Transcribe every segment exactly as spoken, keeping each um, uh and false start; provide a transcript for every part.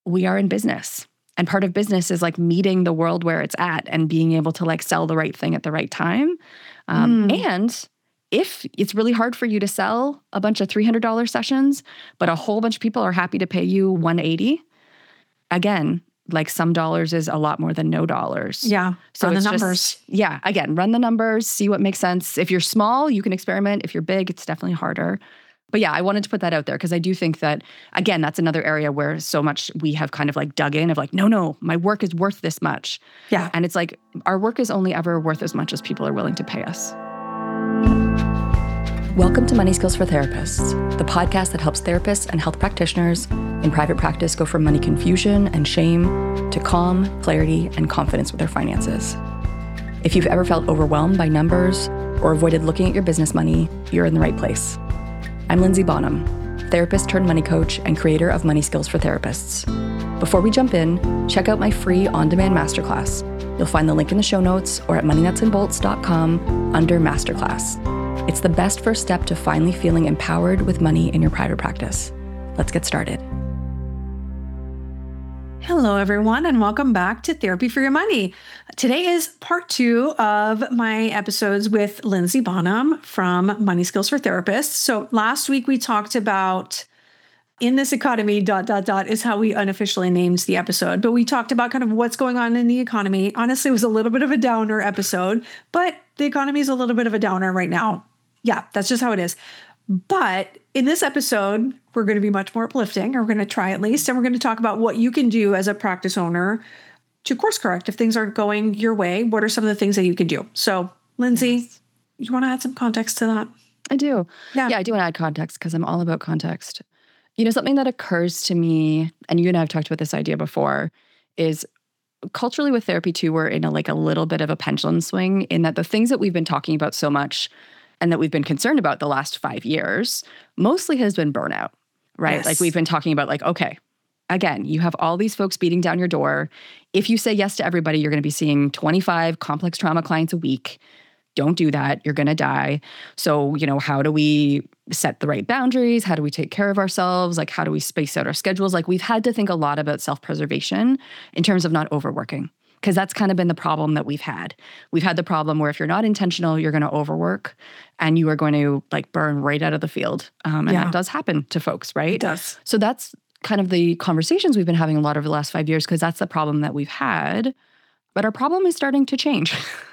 we are in business. And part of business is like meeting the world where it's at and being able to like sell the right thing at the right time. Um, mm. And if it's really hard for you to sell a bunch of three hundred dollars sessions, but a whole bunch of people are happy to pay you one hundred eighty dollars, again, like some dollars is a lot more than no dollars. Yeah. So run it's the numbers. Just, yeah. Again, run the numbers, see what makes sense. If you're small, you can experiment. If you're big, it's definitely harder. But yeah, I wanted to put that out there because I do think that, again, that's another area where so much we have kind of like dug in of like, no, no, my work is worth this much. Yeah. And it's like, our work is only ever worth as much as people are willing to pay us. Welcome to Money Skills for Therapists, the podcast that helps therapists and health practitioners in private practice go from money confusion and shame to calm, clarity, and confidence with their finances. If you've ever felt overwhelmed by numbers or avoided looking at your business money, you're in the right place. I'm Lindsay Bonham, therapist turned money coach and creator of Money Skills for Therapists. Before we jump in, check out my free on-demand masterclass. You'll find the link in the show notes or at money nuts and bolts dot com under masterclass. It's the best first step to finally feeling empowered with money in your private practice. Let's get started. Hello, everyone, and welcome back to Therapy for Your Money. Today is part two of my episodes with Lindsay Bonham from Money Skills for Therapists. So last week we talked about in this economy, dot, dot, dot, is how we unofficially named the episode. But we talked about kind of what's going on in the economy. Honestly, it was a little bit of a downer episode, but the economy is a little bit of a downer right now. Yeah, that's just how it is. But in this episode, we're going to be much more uplifting, or we're going to try at least, and we're going to talk about what you can do as a practice owner to course correct if things aren't going your way. What are some of the things that you can do? So, Lindsay, yes. You want to add some context to that? I do. Yeah, yeah I do want to add context because I'm all about context. You know, something that occurs to me, and you and I have talked about this idea before, is culturally with therapy too, we're in a, like a little bit of a pendulum swing in that the things that we've been talking about so much and that we've been concerned about the last five years, mostly has been burnout, right? Yes. Like we've been talking about like, okay, again, you have all these folks beating down your door. If you say yes to everybody, you're going to be seeing twenty-five complex trauma clients a week. Don't do that. You're going to die. So, you know, how do we set the right boundaries? How do we take care of ourselves? Like, how do we space out our schedules? Like, we've had to think a lot about self-preservation in terms of not overworking. Because that's kind of been the problem that we've had. We've had the problem where if you're not intentional, you're going to overwork and you are going to like burn right out of the field. Um, and yeah. that does happen to folks, right? It does. So that's kind of the conversations we've been having a lot over the last five years because that's the problem that we've had. But our problem is starting to change.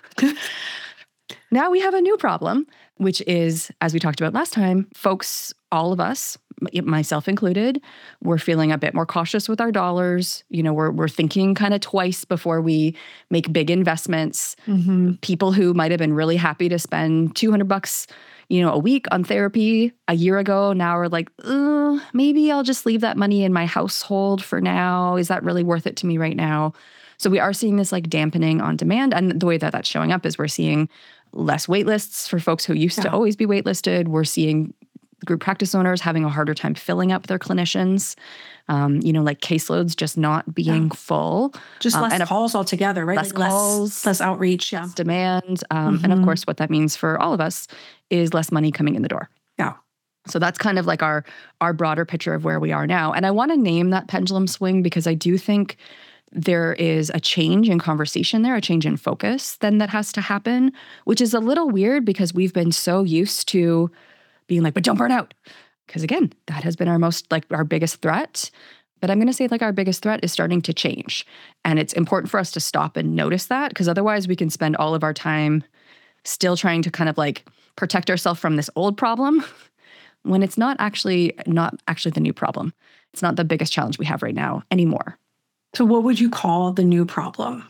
Now we have a new problem, which is, as we talked about last time, folks, all of us, myself included, we're feeling a bit more cautious with our dollars. You know, we're we're thinking kind of twice before we make big investments. Mm-hmm. People who might have been really happy to spend two hundred bucks, you know, a week on therapy a year ago, now are like, oh, maybe I'll just leave that money in my household for now. Is that really worth it to me right now? So we are seeing this like dampening on demand. And the way that that's showing up is we're seeing less wait lists for folks who used yeah. to always be waitlisted. We're seeing group practice owners having a harder time filling up their clinicians. Um, you know, like caseloads just not being yeah. full. Just um, less and calls altogether, right? Less like calls. Less, less outreach, yeah. Less demand. Um, mm-hmm. And of course, what that means for all of us is less money coming in the door. Yeah. So that's kind of like our, our broader picture of where we are now. And I want to name that pendulum swing because I do think there is a change in conversation there, a change in focus then that has to happen, which is a little weird because we've been so used to being like, but don't burn out. Because again, that has been our most, like our biggest threat. But I'm going to say like our biggest threat is starting to change. And it's important for us to stop and notice that because otherwise we can spend all of our time still trying to kind of like protect ourselves from this old problem when it's not actually, not actually the new problem. It's not the biggest challenge we have right now anymore. So what would you call the new problem?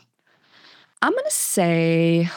I'm going to say,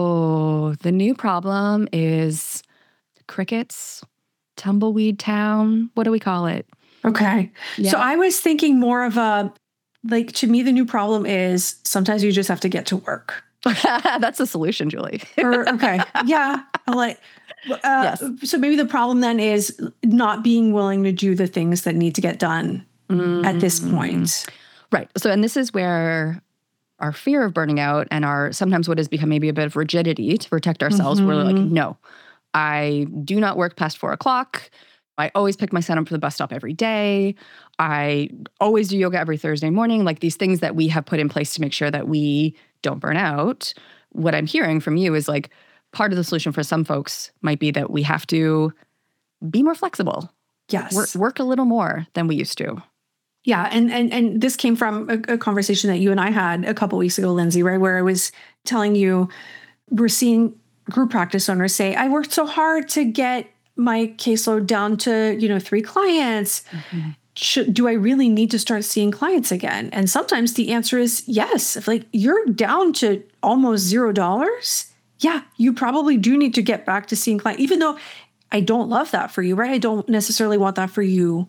oh, the new problem is crickets, tumbleweed town. What do we call it? Okay. Yeah. So I was thinking more of a, like, to me, the new problem is sometimes you just have to get to work. That's the solution, Julie. or, okay. Yeah. I like, uh, yes. So maybe the problem then is not being willing to do the things that need to get done mm-hmm. at this point. Right. So, and this is where our fear of burning out and our sometimes what has become maybe a bit of rigidity to protect ourselves, mm-hmm. we're like, no, I do not work past four o'clock. I always pick my son up from the bus stop every day. I always do yoga every Thursday morning. Like these things that we have put in place to make sure that we don't burn out. What I'm hearing from you is like part of the solution for some folks might be that we have to be more flexible. Yes. Work, work a little more than we used to. Yeah. And and and this came from a, a conversation that you and I had a couple weeks ago, Lindsay, right? Where I was telling you we're seeing group practice owners say, I worked so hard to get my caseload down to, you know, three clients. Mm-hmm. Should, do I really need to start seeing clients again? And sometimes the answer is yes. If like you're down to almost zero dollars, yeah, you probably do need to get back to seeing clients, even though I don't love that for you, right? I don't necessarily want that for you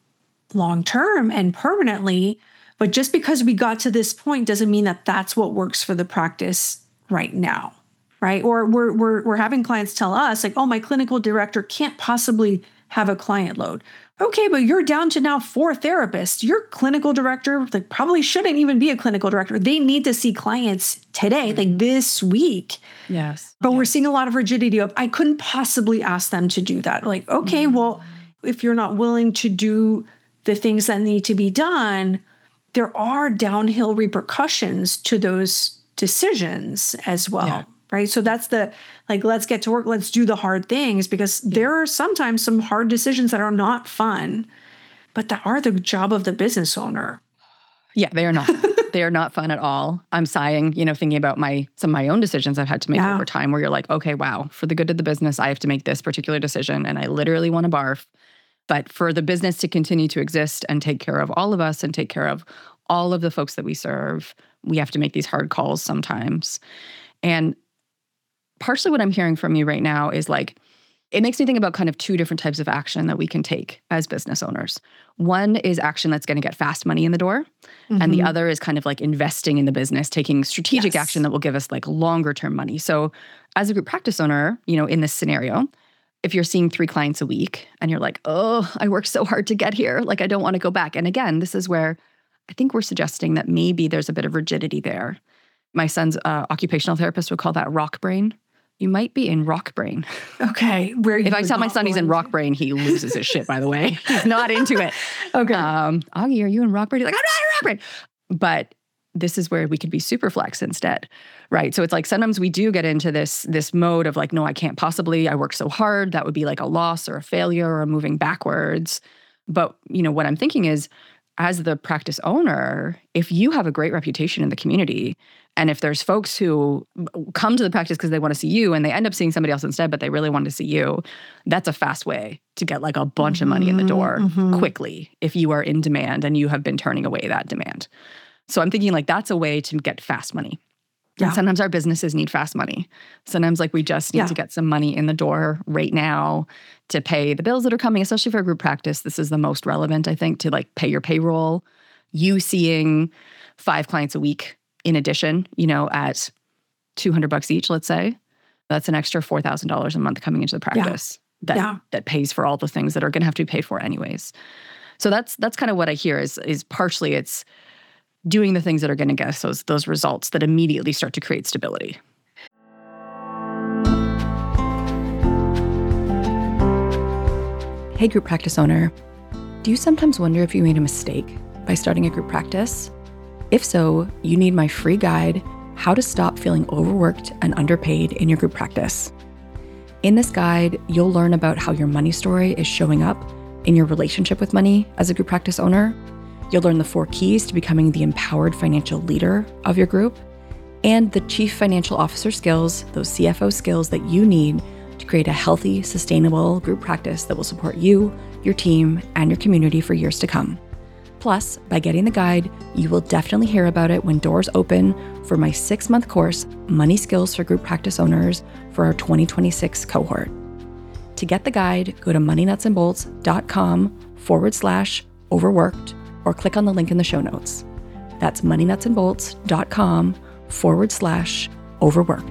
long-term and permanently, but just because we got to this point doesn't mean that that's what works for the practice right now, right? Or we're we're we're having clients tell us like, oh, my clinical director can't possibly have a client load. Okay, but you're down to now four therapists. Your clinical director like probably shouldn't even be a clinical director. They need to see clients today, like this week. Yes. But yes. we're seeing a lot of rigidity of, I couldn't possibly ask them to do that. Like, okay, mm-hmm. well, if you're not willing to do the things that need to be done, there are downhill repercussions to those decisions as well. Yeah. Right. So that's the, like, let's get to work. Let's do the hard things, because there are sometimes some hard decisions that are not fun, but that are the job of the business owner. Yeah, they are not. They are not fun at all. I'm sighing, you know, thinking about my, some of my own decisions I've had to make yeah. over time where you're like, okay, wow, for the good of the business, I have to make this particular decision and I literally want to barf. But for the business to continue to exist and take care of all of us and take care of all of the folks that we serve, we have to make these hard calls sometimes. And partially what I'm hearing from you right now is like, it makes me think about kind of two different types of action that we can take as business owners. One is action that's going to get fast money in the door. Mm-hmm. And the other is kind of like investing in the business, taking strategic yes. action that will give us like longer term money. So as a group practice owner, you know, in this scenario, if you're seeing three clients a week and you're like, oh, I worked so hard to get here, like I don't want to go back. And again, this is where I think we're suggesting that maybe there's a bit of rigidity there. My son's uh, occupational therapist would call that rock brain. You might be in rock brain. Okay. Where if I tell my son he's in rock brain, he loses his shit, by the way. He's not into it. Okay. Um, Augie, are you in rock brain? He's like, I'm not in rock brain. But this is where we could be super flex instead, right? So it's like sometimes we do get into this, this mode of like, no, I can't possibly. I worked so hard. That would be like a loss or a failure or moving backwards. But, you know, what I'm thinking is, as the practice owner, if you have a great reputation in the community, and if there's folks who come to the practice because they want to see you and they end up seeing somebody else instead, but they really want to see you, that's a fast way to get like a bunch mm-hmm. of money in the door mm-hmm. quickly if you are in demand and you have been turning away that demand. So I'm thinking like that's a way to get fast money. Yeah. And sometimes our businesses need fast money. Sometimes like we just need yeah. to get some money in the door right now to pay the bills that are coming, especially for a group practice. This is the most relevant, I think, to like pay your payroll. You seeing five clients a week in addition, you know, at two hundred bucks each, let's say, that's an extra four thousand dollars a month coming into the practice yeah. that yeah. that pays for all the things that are going to have to be paid for anyways. So that's that's kind of what I hear is is partially it's doing the things that are going to get us those, those results that immediately start to create stability. Hey, group practice owner. Do you sometimes wonder if you made a mistake by starting a group practice? If so, you need my free guide, How to Stop Feeling Overworked and Underpaid in Your Group Practice. In this guide, you'll learn about how your money story is showing up in your relationship with money as a group practice owner. You'll learn the four keys to becoming the empowered financial leader of your group, and the chief financial officer skills, those C F O skills that you need to create a healthy, sustainable group practice that will support you, your team, and your community for years to come. Plus, by getting the guide, you will definitely hear about it when doors open for my six-month course, Money Skills for Group Practice Owners, for our twenty twenty-six cohort. To get the guide, go to moneynutsandbolts.com forward slash overworked, or click on the link in the show notes. That's moneynutsandbolts.com forward slash overworked.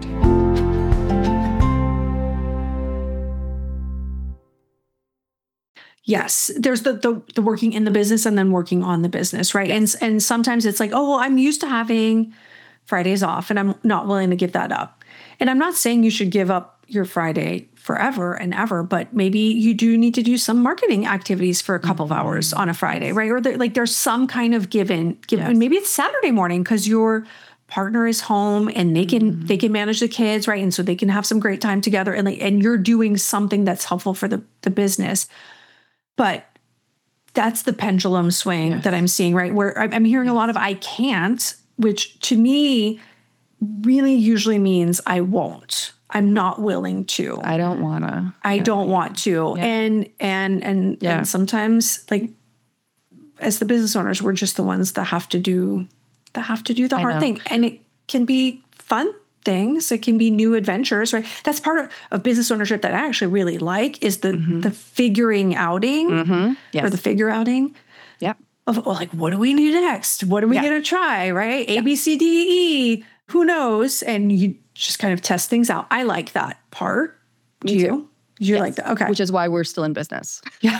Yes, there's the, the the working in the business and then working on the business, right? And and sometimes it's like, oh, well, I'm used to having Fridays off and I'm not willing to give that up. And I'm not saying you should give up your Friday forever and ever, but maybe you do need to do some marketing activities for a couple mm-hmm. of hours on a Friday, right? Or there, like there's some kind of given, given yes. and maybe it's Saturday morning because your partner is home and they can mm-hmm. they can manage the kids, right? And so they can have some great time together, and like and you're doing something that's helpful for the the business. But that's the pendulum swing yes. that I'm seeing, right? Where I'm hearing yes. a lot of I can't, which to me really usually means I won't. I'm not willing to. I don't want to. I yeah. don't want to. Yeah. And and and yeah. and sometimes, like, as the business owners, we're just the ones that have to do that have to do the hard thing. And it can be fun things. It can be new adventures, right? That's part of, of business ownership that I actually really like is the mm-hmm. the figuring outing mm-hmm. yes. or the figure outing. Yeah. Of well, like, what do we need next? What are we yeah. going to try? Right? A, yeah. B, C, D, E. Who knows? And you just kind of test things out. I like that part. Do Me you? Too. You yes. like that? Okay. Which is why we're still in business. Yeah.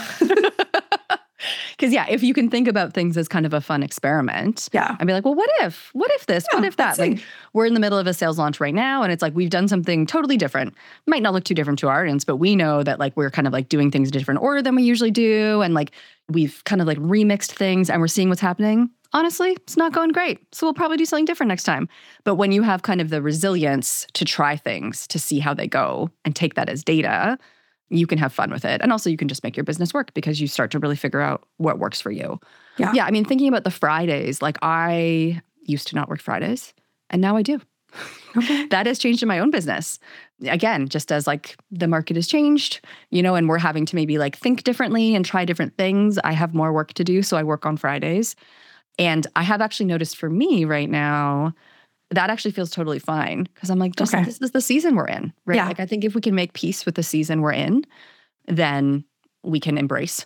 Because, yeah, if you can think about things as kind of a fun experiment, yeah, and be like, well, what if? What if this? Yeah, what if that? Like, we're in the middle of a sales launch right now, and it's like we've done something totally different. It might not look too different to our audience, but we know that, like, we're kind of, like, doing things in a different order than we usually do, and, like, we've kind of, like, remixed things, and we're seeing what's happening. Honestly, it's not going great. So we'll probably do something different next time. But when you have kind of the resilience to try things, to see how they go, and take that as data, you can have fun with it. And also you can just make your business work because you start to really figure out what works for you. Yeah. Yeah. I mean, thinking about the Fridays, like I used to not work Fridays and now I do. Okay. That has changed in my own business. Again, just as like the market has changed, you know, and we're having to maybe like think differently and try different things. I have more work to do. So I work on Fridays. And I have actually noticed for me right now, that actually feels totally fine because I'm like, just okay. this is the season we're in, right? Yeah. Like, I think if we can make peace with the season we're in, then we can embrace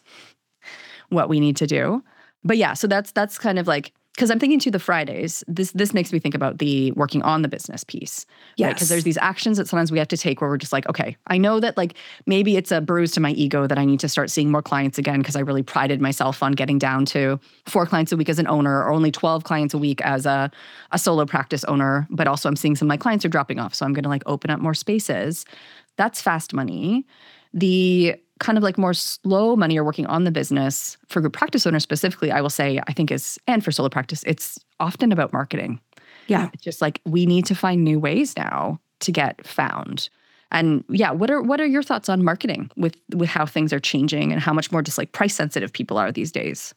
what we need to do. But yeah, so that's that's kind of like, because I'm thinking to the Fridays, this this makes me think about the working on the business piece. Yes. Because right? there's these actions that sometimes we have to take where we're just like, okay, I know that like maybe it's a bruise to my ego that I need to start seeing more clients again because I really prided myself on getting down to four clients a week as an owner or only twelve clients a week as a, a solo practice owner. But also I'm seeing some of my clients are dropping off. So I'm going to like open up more spaces. That's fast money. The kind of like more slow money or working on the business for group practice owners specifically, I will say, I think is, and for solo practice, it's often about marketing. Yeah. It's just like, we need to find new ways now to get found. And yeah, what are, what are your thoughts on marketing with, with how things are changing and how much more just like price sensitive people are these days?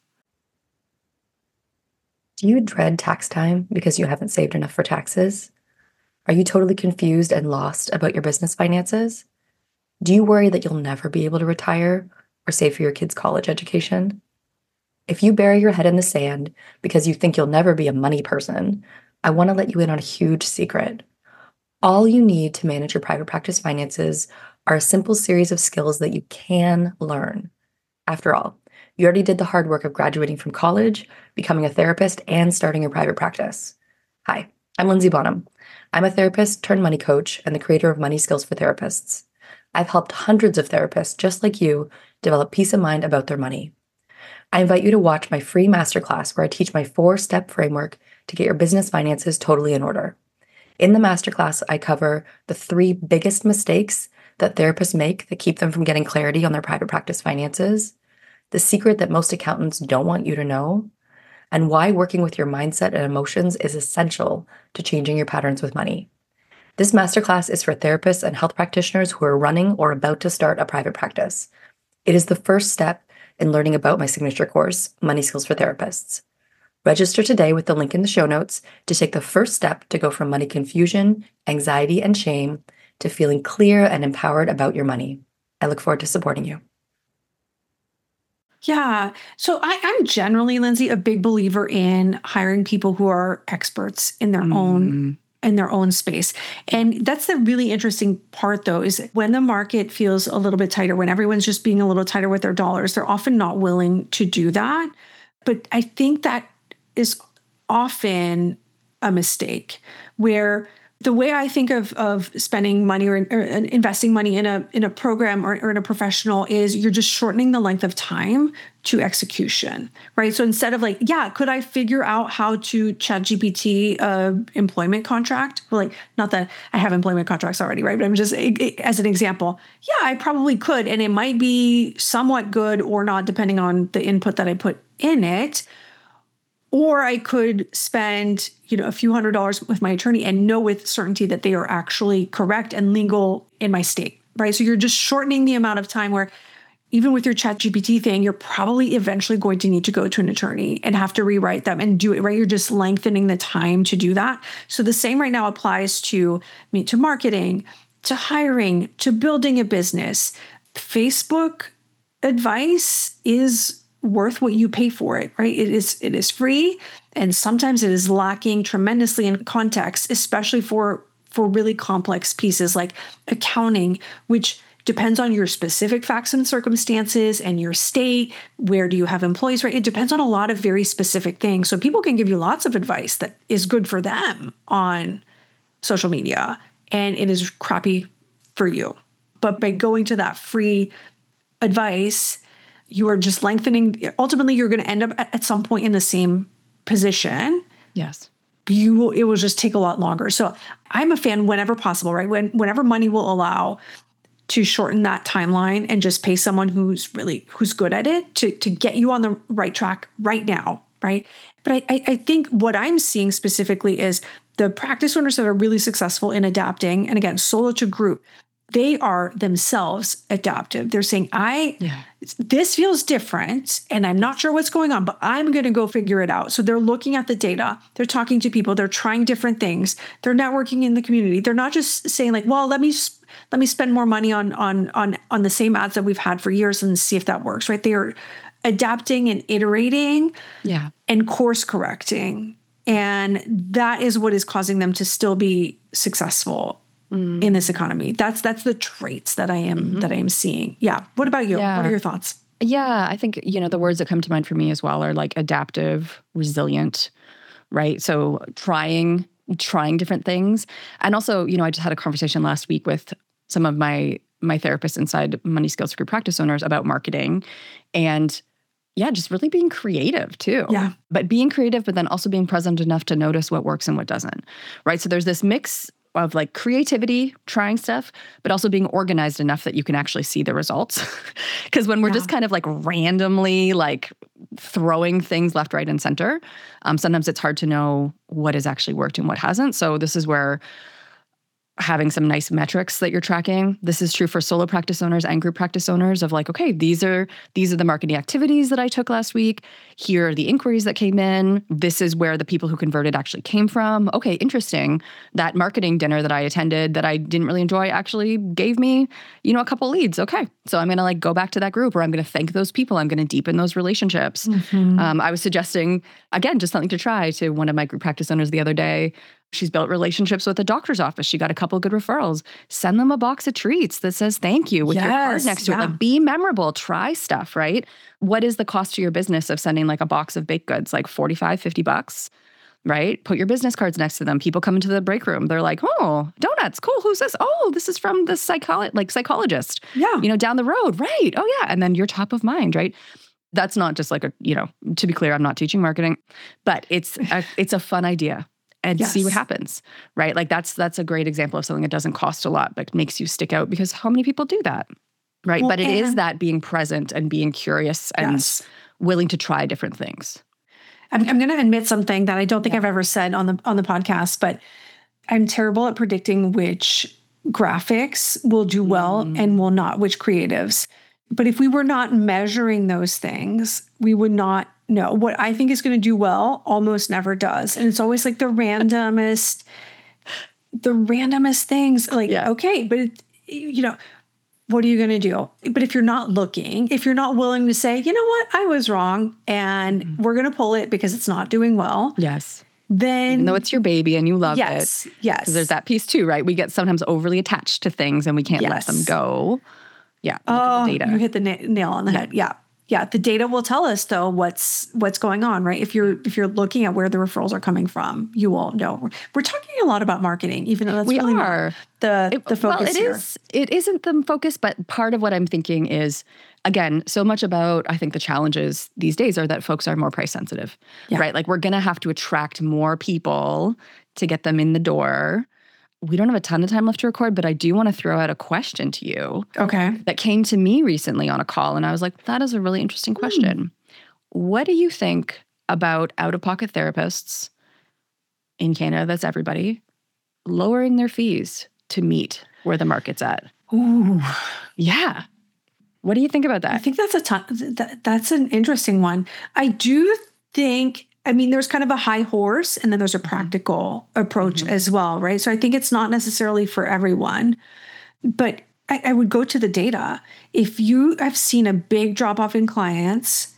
Do you dread tax time because you haven't saved enough for taxes? Are you totally confused and lost about your business finances? Do you worry that you'll never be able to retire or save for your kids' college education? If you bury your head in the sand because you think you'll never be a money person, I want to let you in on a huge secret. All you need to manage your private practice finances are a simple series of skills that you can learn. After all, you already did the hard work of graduating from college, becoming a therapist, and starting your private practice. Hi, I'm Lindsay Bonham. I'm a therapist turned money coach and the creator of Money Skills for Therapists. I've helped hundreds of therapists just like you develop peace of mind about their money. I invite you to watch my free masterclass where I teach my four-step framework to get your business finances totally in order. In the masterclass, I cover the three biggest mistakes that therapists make that keep them from getting clarity on their private practice finances, the secret that most accountants don't want you to know, and why working with your mindset and emotions is essential to changing your patterns with money. This masterclass is for therapists and health practitioners who are running or about to start a private practice. It is the first step in learning about my signature course, Money Skills for Therapists. Register today with the link in the show notes to take the first step to go from money confusion, anxiety, and shame to feeling clear and empowered about your money. I look forward to supporting you. Yeah. So I, I'm generally, Lindsay, a big believer in hiring people who are experts in their mm. own in their own space. And that's the really interesting part, though, is when the market feels a little bit tighter, when everyone's just being a little tighter with their dollars, they're often not willing to do that. But I think that is often a mistake where the way I think of, of spending money or, or investing money in a in a program or, or in a professional is you're just shortening the length of time to execution, right? So instead of like, yeah, could I figure out how to ChatGPT a employment contract? Well, like, not that I have employment contracts already, right? But I'm just, as an example, yeah, I probably could. And it might be somewhat good or not, depending on the input that I put in it. Or I could spend, you know, a few hundred dollars with my attorney and know with certainty that they are actually correct and legal in my state, right? So you're just shortening the amount of time where even with your ChatGPT thing, you're probably eventually going to need to go to an attorney and have to rewrite them and do it, right? You're just lengthening the time to do that. So the same right now applies to me, to marketing, to hiring, to building a business. Facebook advice is worth what you pay for it, right? It is, it is free. And sometimes it is lacking tremendously in context, especially for, for really complex pieces like accounting, which depends on your specific facts and circumstances and your state. Where do you have employees, right? It depends on a lot of very specific things. So people can give you lots of advice that is good for them on social media, and it is crappy for you. But by going to that free advice, you are just lengthening. Ultimately, you're going to end up at, at some point in the same position. Yes. You will, it will just take a lot longer. So I'm a fan whenever possible, right? When, whenever money will allow, to shorten that timeline and just pay someone who's really, who's good at it to, to get you on the right track right now, right? But I, I, I think what I'm seeing specifically is the practice owners that are really successful in adapting, and again, solo to group, they are themselves adaptive. They're saying, I, yeah. this feels different and I'm not sure what's going on, but I'm going to go figure it out. So they're looking at the data, they're talking to people, they're trying different things, they're networking in the community. They're not just saying like, well, let me let me spend more money on on on on the same ads that we've had for years and see if that works, right? They are adapting and iterating, yeah, and course correcting. And that is what is causing them to still be successful mm. in this economy. That's that's the traits that I am mm-hmm. that I am seeing. Yeah. What about you? Yeah. What are your thoughts? Yeah, I think, you know, the words that come to mind for me as well are like adaptive, resilient, right? So trying trying different things. And also, you know, I just had a conversation last week with some of my my therapists inside Money Skills for Group Practice Owners about marketing, and yeah, just really being creative too. Yeah. But being creative, but then also being present enough to notice what works and what doesn't, right? So there's this mix of like creativity, trying stuff, but also being organized enough that you can actually see the results. Because when we're Yeah. just kind of like randomly like throwing things left, right, and center, um, sometimes it's hard to know what has actually worked and what hasn't. So this is where having some nice metrics that you're tracking. This is true for solo practice owners and group practice owners of like, okay, these are these are the marketing activities that I took last week. Here are the inquiries that came in. This is where the people who converted actually came from. Okay, interesting. That marketing dinner that I attended that I didn't really enjoy actually gave me, you know, a couple leads. Okay, so I'm going to like go back to that group, or I'm going to thank those people. I'm going to deepen those relationships. Mm-hmm. Um, I was suggesting, again, just something to try to one of my group practice owners the other day. She's built relationships with the doctor's office. She got a couple of good referrals. Send them a box of treats that says thank you with Yes, your card next to yeah. it. Like, be memorable. Try stuff, right? What is the cost to your business of sending like a box of baked goods? Like forty-five, fifty bucks, right? Put your business cards next to them. People come into the break room. They're like, oh, donuts. Cool. Who's this? Oh, this is from the psycholo- like psychologist. Yeah. You know, down the road. Right. Oh, yeah. And then you're top of mind, right? That's not just like a, you know, to be clear, I'm not teaching marketing, but it's a, it's a fun idea. And Yes. see what happens, right? Like that's that's a great example of something that doesn't cost a lot, but makes you stick out, because how many people do that, right? Well, but it is and- that being present and being curious and Yes. willing to try different things. I'm, I'm going to admit something that I don't think I've ever said on the on the podcast, but I'm terrible at predicting which graphics will do well Mm. and will not, which creatives. But if we were not measuring those things, we would not know. What I think is going to do well almost never does. And it's always like the randomest, the randomest things. Like, Yeah. okay, but it, you know, what are you going to do? But if you're not looking, if you're not willing to say, you know what, I was wrong, and Mm-hmm. we're going to pull it because it's not doing well, Yes. then Even though it's your baby and you love yes, it. yes, Because there's that piece too, right? We get sometimes overly attached to things and we can't let Yes. them go. Yeah. Look Oh, at the data. you hit the na- nail on the head. Yeah. Yeah. The data will tell us though what's what's going on, right? If you're if you're looking at where the referrals are coming from, you will know. We're talking a lot about marketing, even though that's We really not are. the It- the focus well, it here. is. It isn't the focus, but part of what I'm thinking is again, so much about, I think the challenges these days are that folks are more price sensitive, Yeah. right? Like we're going to have to attract more people to get them in the door. We don't have a ton of time left to record, but I do want to throw out a question to you Okay. that came to me recently on a call. And I was like, that is a really interesting question. Mm. What do you think about out-of-pocket therapists in Canada, that's everybody, lowering their fees to meet where the market's at? Ooh. Yeah. What do you think about that? I think that's a ton, that, that's an interesting one. I do think, I mean, there's kind of a high horse and then there's a practical mm-hmm. approach mm-hmm. as well, right? So I think it's not necessarily for everyone, but I, I would go to the data. If you have seen a big drop off in clients,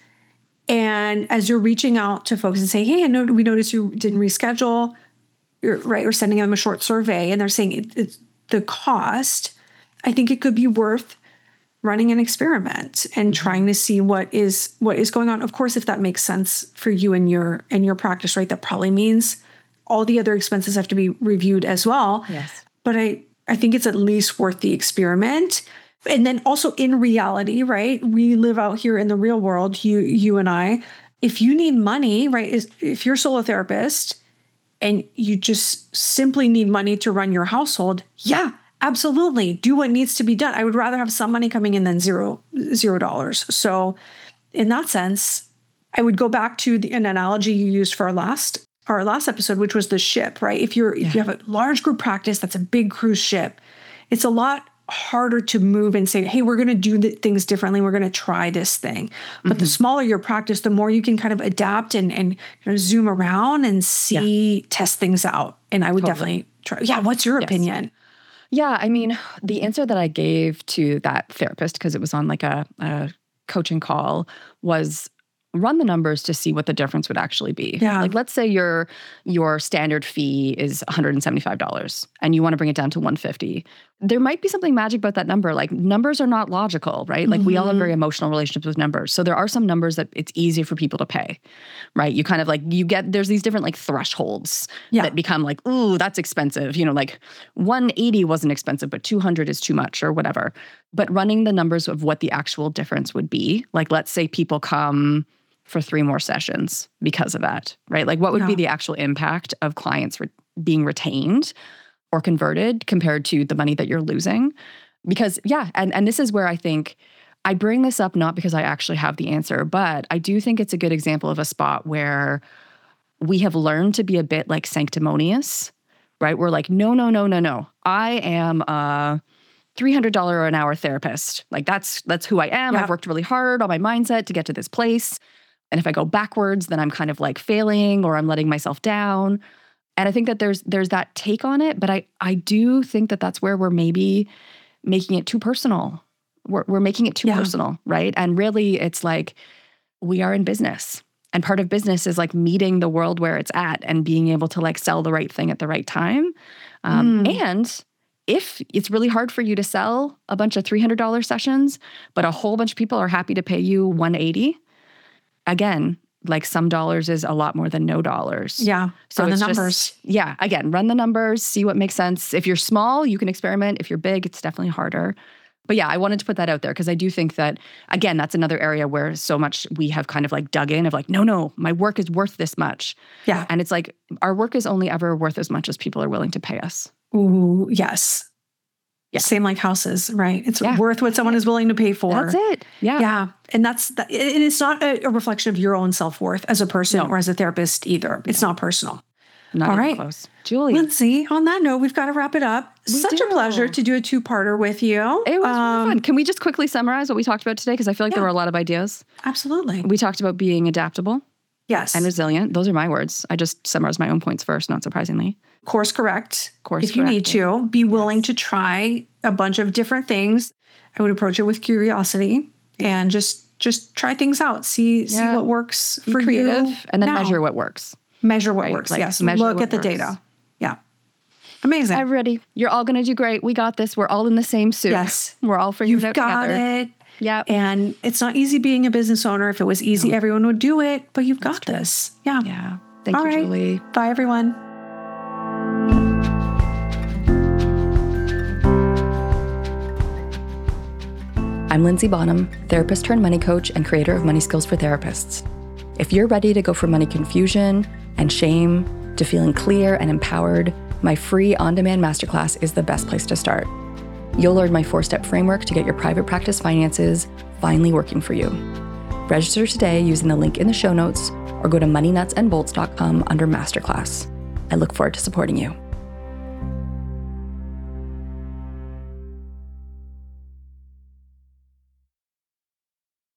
and as you're reaching out to folks and saying, hey, I know we noticed you didn't reschedule, you're, right? Or sending them a short survey and they're saying it, it's the cost, I think it could be worth running an experiment and trying to see what is what is going on. Of course, if that makes sense for you and your and your practice, right? That probably means all the other expenses have to be reviewed as well. Yes. But I, I think it's at least worth the experiment. And then also in reality, right? We live out here in the real world, you you and I. If you need money, right? Is if you're a solo therapist and you just simply need money to run your household, yeah. Absolutely. Do what needs to be done. I would rather have some money coming in than zero, zero dollars. So in that sense, I would go back to the, an analogy you used for our last, our last episode, which was the ship, right? If you're, yeah. if you have a large group practice, that's a big cruise ship. It's a lot harder to move and say, hey, we're going to do the things differently. We're going to try this thing. But mm-hmm. the smaller your practice, the more you can kind of adapt and, and you know, zoom around and see, yeah. test things out. And I would totally. definitely try. Yeah. What's your yes. opinion? Yeah, I mean, the answer that I gave to that therapist, because it was on like a, a coaching call, was run the numbers to see what the difference would actually be. Yeah. Like, let's say your your standard fee is one hundred seventy-five dollars and you want to bring it down to one hundred fifty dollars. There might be something magic about that number. Like, numbers are not logical, right? Like, mm-hmm. we all have very emotional relationships with numbers. So there are some numbers that it's easy for people to pay, right? You kind of like, you get, there's these different like thresholds yeah. that become like, ooh, that's expensive. You know, like one hundred eighty wasn't expensive, but two hundred is too much or whatever. But running the numbers of what the actual difference would be, like, let's say people come for three more sessions because of that, right? Like, what would yeah. be the actual impact of clients re- being retained or converted compared to the money that you're losing? Because, yeah, and, and this is where I think, I bring this up not because I actually have the answer, but I do think it's a good example of a spot where we have learned to be a bit like sanctimonious, right? We're like, no, no, no, no, no. I am a three hundred dollars an hour therapist. Like, that's that's who I am. Yeah. I've worked really hard on my mindset to get to this place. And if I go backwards, then I'm kind of like failing or I'm letting myself down. And I think that there's there's that take on it. But I I do think that that's where we're maybe making it too personal. We're, we're making it too yeah. personal, right? And really, it's like, we are in business. And part of business is like meeting the world where it's at and being able to like sell the right thing at the right time. Um, mm. And if it's really hard for you to sell a bunch of three hundred dollars sessions, but a whole bunch of people are happy to pay you one hundred eighty dollars, again, like some dollars is a lot more than no dollars. Yeah. So run it's the numbers. Just, yeah. Again, run the numbers, see what makes sense. If you're small, you can experiment. If you're big, it's definitely harder. But yeah, I wanted to put that out there because I do think that, again, that's another area where so much we have kind of like dug in of like, no, no, my work is worth this much. Yeah. And it's like, our work is only ever worth as much as people are willing to pay us. Ooh, yes. Yeah. Same like houses, right? It's yeah. worth what someone is willing to pay for. That's it. Yeah. Yeah. And that's, that, and it's not a, a reflection of your own self-worth as a person no. or as a therapist either. It's not personal. Not All even right. close. Julie. Lindsay, on that note, we've got to wrap it up. We Such do. a pleasure to do a two-parter with you. It was um, really fun. Can we just quickly summarize what we talked about today? Because I feel like yeah. there were a lot of ideas. Absolutely. We talked about being adaptable. Yes. And resilient. Those are my words. I just summarized my own points first, not surprisingly. Course correct. Course if you correct. need to. Be willing yes. to try a bunch of different things. I would approach it with curiosity and just just try things out. See yeah. see what works Be for creative, you. And then now. measure what works. Measure what right? works. Like, yes. Measure Look what at the works. data. Yeah. Amazing. Everybody, you're all going to do great. We got this. We're all in the same suit. Yes. We're all figuring You've it out got together. it. Yeah. And it's not easy being a business owner. If it was easy, no. everyone would do it, but you've got this. Yeah. Yeah. Thank all you, right. Julie. Bye, everyone. I I'm Lindsay Bonham, therapist turned money coach and creator of Money Skills for Therapists. If you're ready to go from money confusion and shame to feeling clear and empowered, my free on-demand masterclass is the best place to start. You'll learn my four-step framework to get your private practice finances finally working for you. Register today using the link in the show notes or go to money nuts and bolts dot com under masterclass. I look forward to supporting you.